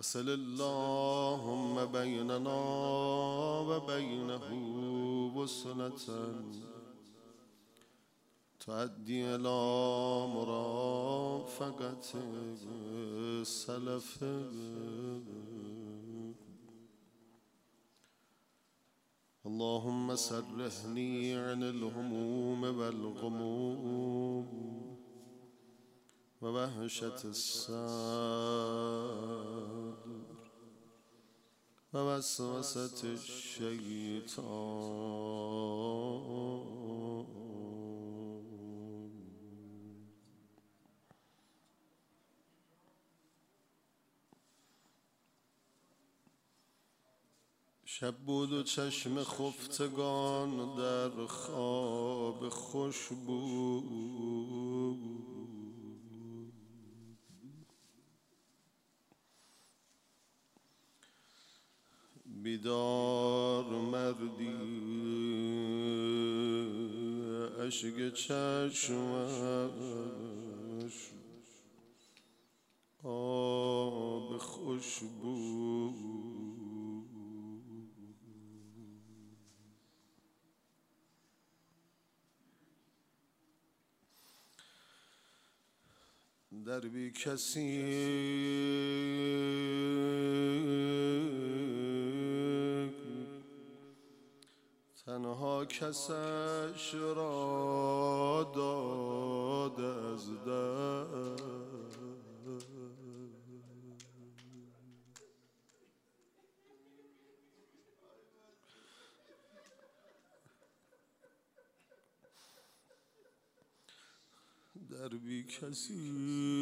وصل اللهم بيننا وبينه وصلة تؤدي إلى مرافقة السلف اللهم سرحني عن الهموم والغموم ووحشة الصدر ووسوسة الشيطان. شب بود و چشم خفتگان در خواب خوش بود. بیدار مردی اشک چشمش آب خوش بود. در بی کسی تنها کسش را داد از دست. در بی کسی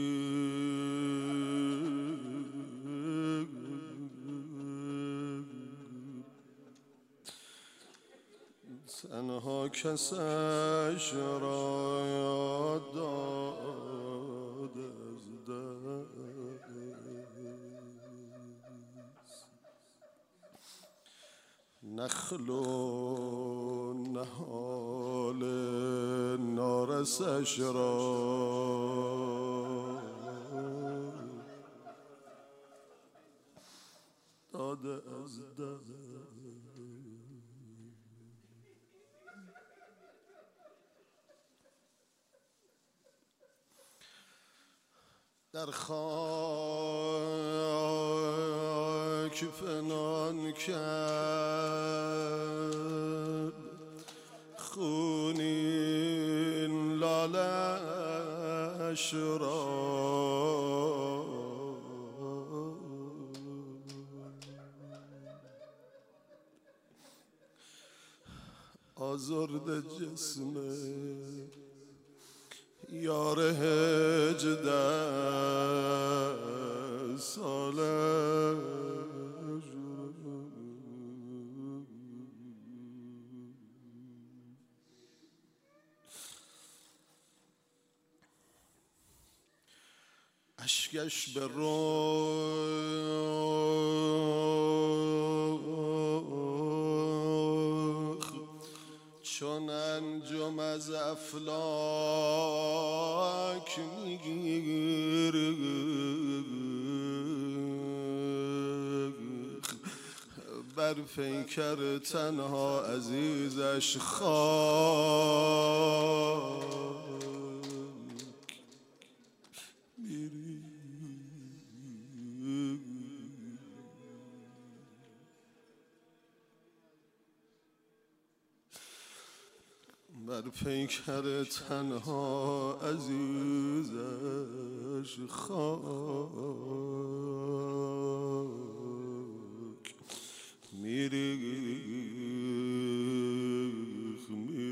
تنها کسش را داد از دست. نخل و نهال نارسش را داده از دست. در خاک فنان کرد خونین لالش را. آزرد جسم یار 18 ساله اشکش به رخ چون انجم از افلاک میگیره. بر پیکر تنها عزیزش خاک میری. بر پیکر تنها عزیزش خاک میریخ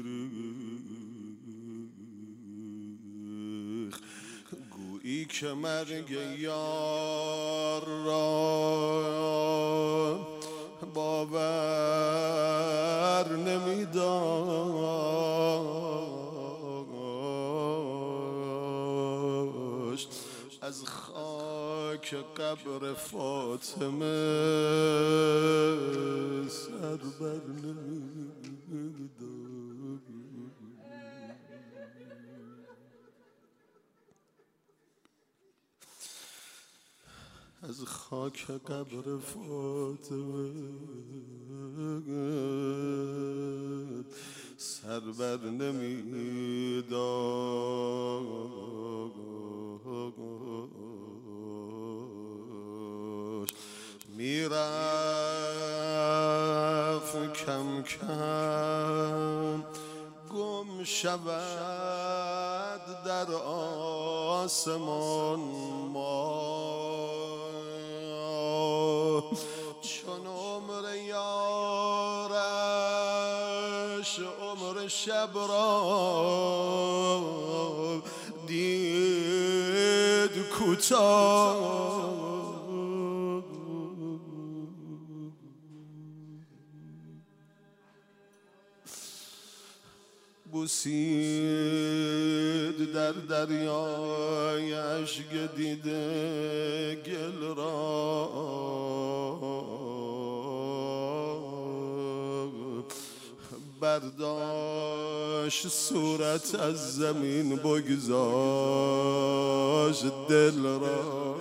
میریخ. گویی که مرگ یار را باور نمی‌داشت از خاک قبر فاطمه سر بر نمی‌داشت. از خاک قبر فاطمه سر بر نمیداشت میرفت کم کم گم شود در آسمان ما چون عمر یارش عمر شب را دید کوتاه بوسید در دریای اشک دیده گل را برداشت صورت از زمین بگذاشت دل را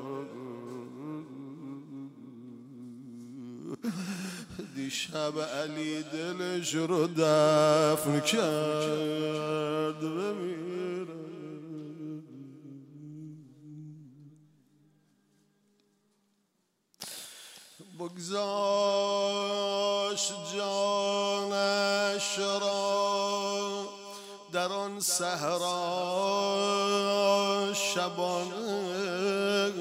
دیشب علی دلش رو دفن کرد بمیره بگذاشت جانش را در آن صحرا شبانه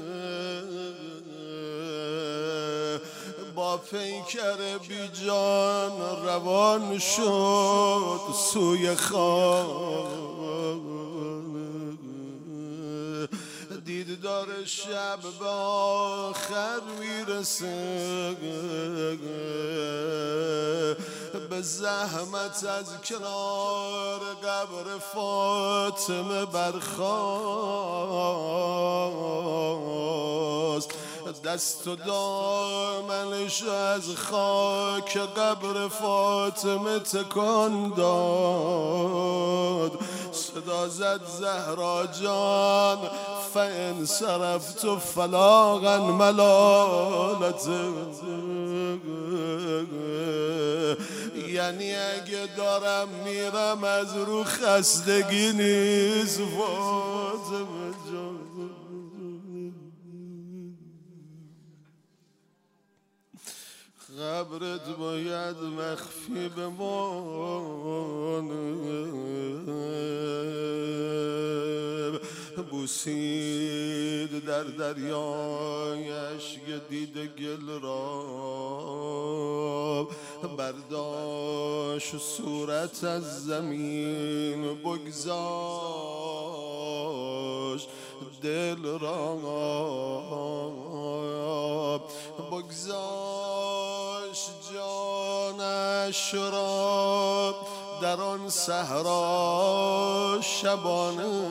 با پیکر بی جان روان شد سوی خانه دیدار شب به آخر میرسه به زحمت از کنار قبر فاطمه برخاست دست و دامنش از خاک قبر فاطمه تکان داد صدا زد زهرا جان فان صرفت فلاغا ملالت یعنی اگه دارم میرم از رو خستگی نیست فاطمه جان قبرت باید مخفی بمانه بوسید در دریای اشک دیده گل را برداشت صورت از زمین بگذاشت دل را بگذاشت جانش را در آن صحرا شبانه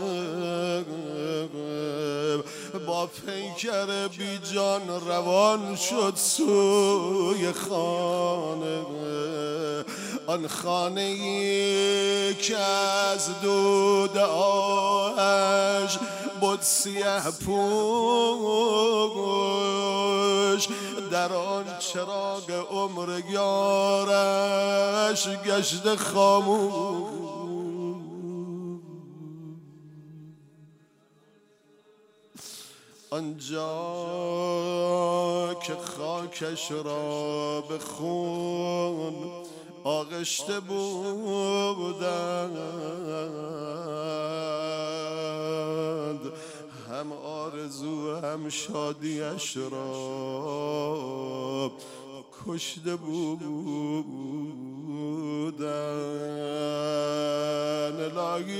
با پیکر بی جان روان شد سوی خانه آن خانه ای که از دود آهش بود سیه پوش در آن چراغ عمر یارش گشت خاموش آنجا که خاکش را به خون آغشته بودند هم آرزو هم شادیش را کشته بودند الهی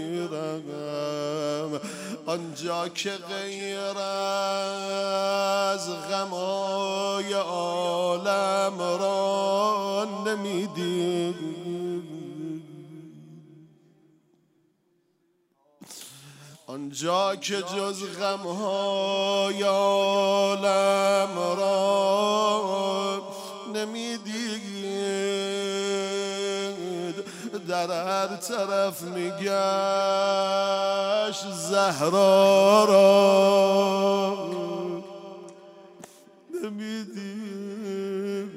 بمیرم آنجا که غیر از غمای عالم را نمیدید آنجا که جز غمهای عالم را نمیدید در هر طرف میگشت زهرا را نمیدید.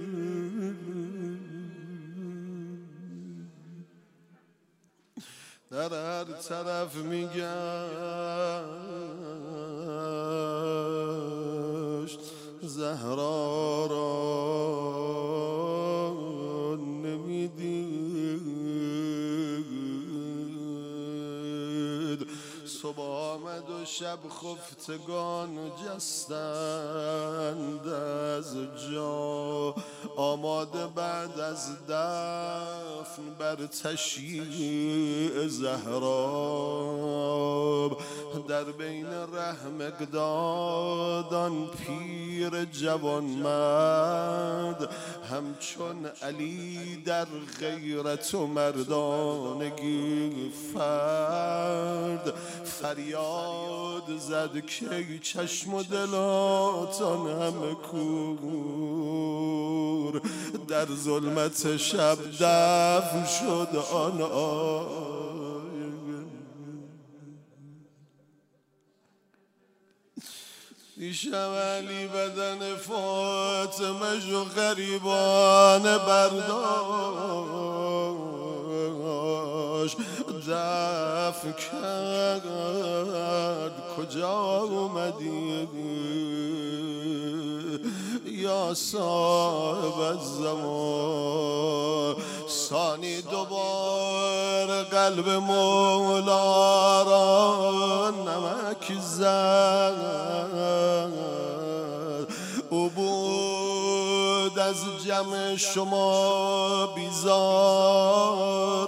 در هر طرف میگشت زهرا را نمیدید. صبح آمد و شب خفتگان جستند از جا، آماده بعد از دفن بر تشییع زهرا. در بین ره مقدادان پیر جوان مرد، همچون علی در غیرت و مردانگی فرد. فریاد زد که چشم و دلاتان همه کور، در ظلمت شب دفن شد آن دیشب علی بدن فاطمه و غریبان برداشت، دفن کرد. کجا اومدی یا صاحب الزمان؟ ثانی دوبار قلب مولا را نمک زد. او بود از جمع شما بیزار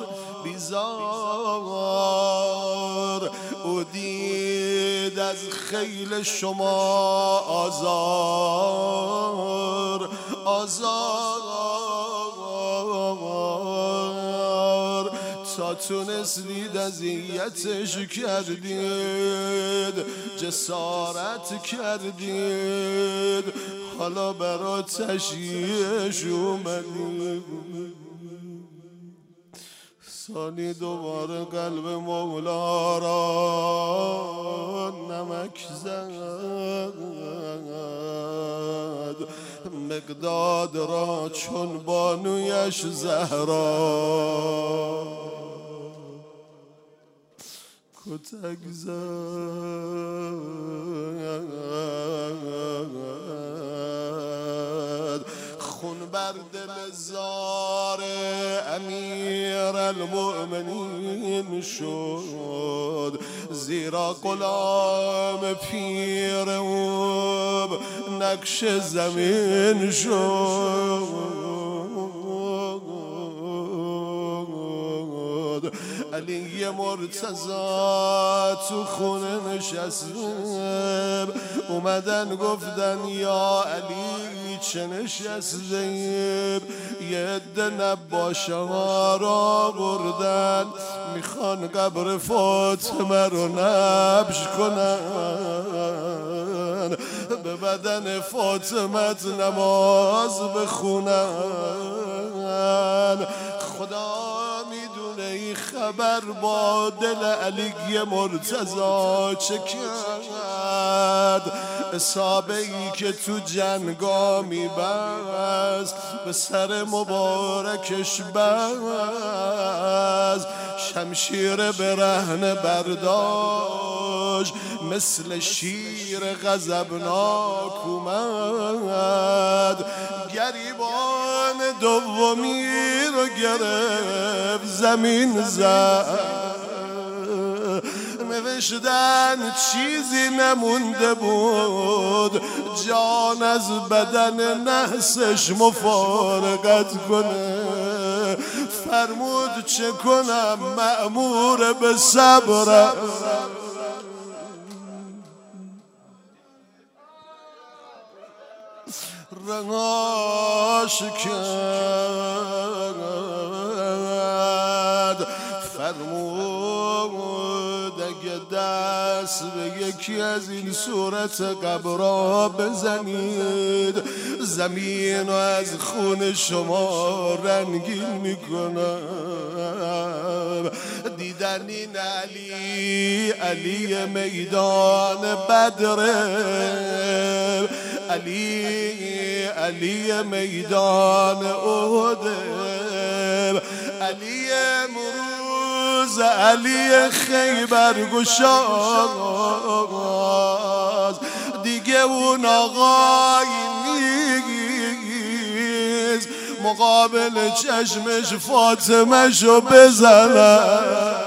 بیزار. او دید از خیل شما آزار آزار. تا تونستید اذیتش کردید، جسارت کردید، حالا برا تشییعش اومدید. ثانی دوباره قلب مولا را نمک زد. مقداد را چون بانویش زهرا کتک زد. خون بر دل زار امیر المؤمنین شد، زیرا غلام پیر او نقش زمین شد. علی مرتضی تو خونه نشسته، اومدن گفتن یا علی چه نشسته؟ یه عده نباشه ها را بردن، میخوان قبر فاطمه رو نبش کنن، به بدن فاطمه نماز بخونن. خدا میدونه این خبر با دل علی مرتضی چه کرد. اصابه ای که تو جنگا میبست به سر مبارکش بست، شمشیر برهنه برداشت، مثل شیر غضبناک اومد. گریبان دومی رو گرفت زمین زد. نوشتن چیزی نمونده بود جان از بدن نحسش مفارقت کنه. فرمود چه کنم مأمور به صبر. رهاش کرد، فرمود اگه دست به یکی از این صورت قبرها بزنید، زمین رو از خون شما رنگین میکنم. دیدن این علی میدان بدره، علی میدان احد، علی امروز، علی خیبر گشاز، دیگه اون آقای نیست مقابل چشمش فاطمه شو بزنن،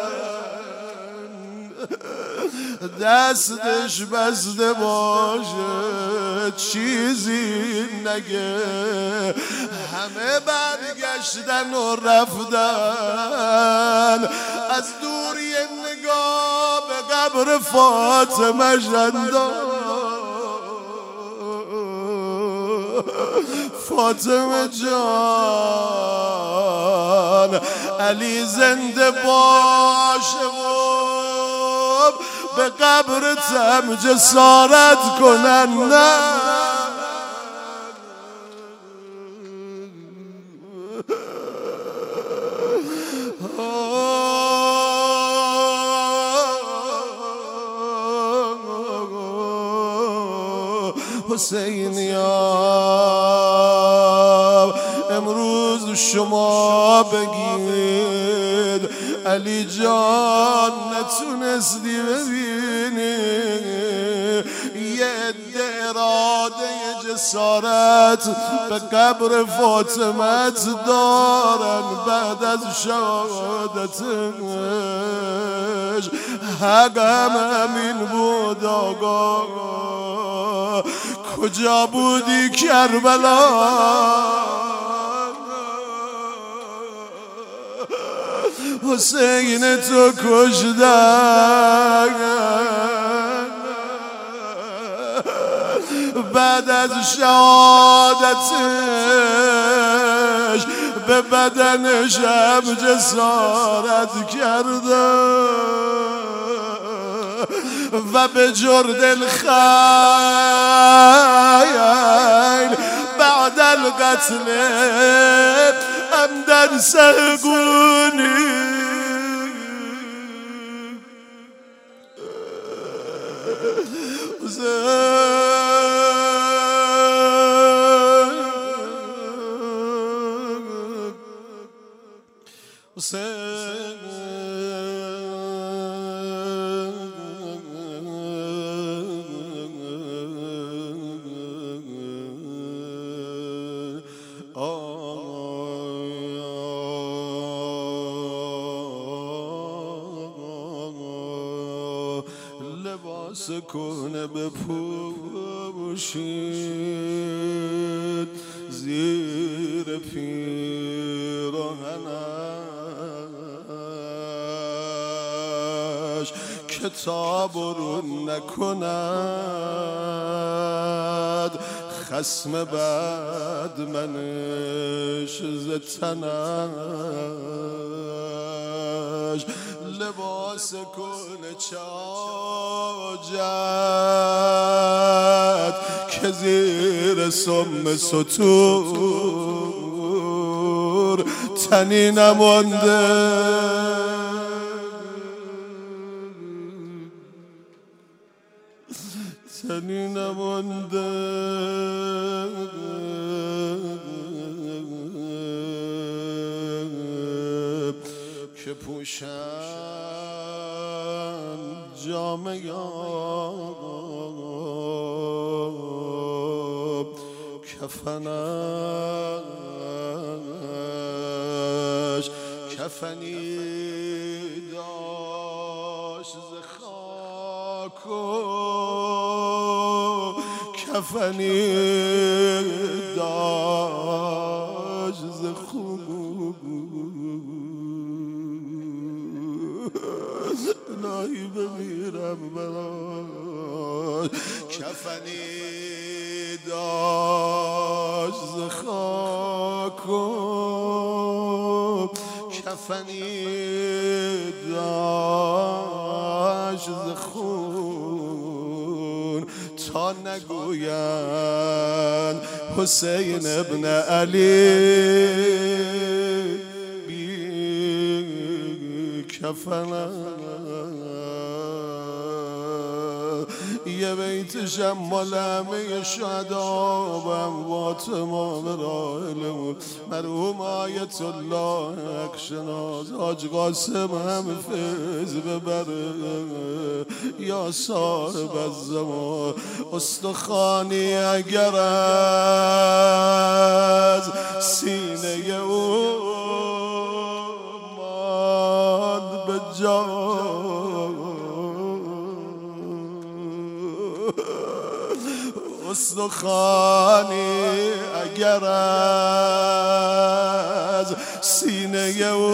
دستش بسته باشه چیزی نگه. همه برگشتن و رفتن، از دور یه نگاه به قبر فاطمه انداخت. فاطمه جان علی زنده باشه و به قبرتم جسارت کنن، نه حسینیا امروز شما بگید علی جان نتونستی ببینی یه عده اراده جسارت به قبر فاطمت دارن بعد از شهادتش. حقم همین بود آقا، کجا بودی کربلا؟ حسین تو کشتن بعد از شهادتش به بدنش هم جسارت کرده و به جرد الخیل بعد القتل عمدن سهقونی. لباس کنه بپوشید زیر پیراهنش، کتاب رو نکند خصم بعد منش زتنش. لباس کنه چاجد که زیر سم ستور تنی نمانده. تنی نمانده که پوشن جامه کفنش کفنی داشت ز خاک و کفنی داشت ز خون. الهی بمیرم براش. کفنی داشت ز خاک و کفنی داشت ز خون، تا نگوین حسین ابن علی بی کفنه. یه بیتشم مال همه شهدا و اموات ما به راحلمون مرحوم آیت الله اکشناز حاج قاسم هم فیض ببره یا صاحب الزمان استخوانی اگر از سینه او ماند به جا استخوانی اگر از سینه او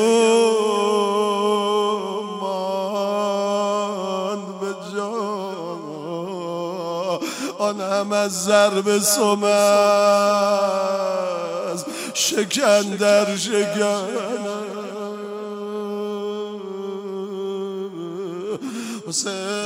ماند به جا آن هم از ضرب سمز شکن در شکن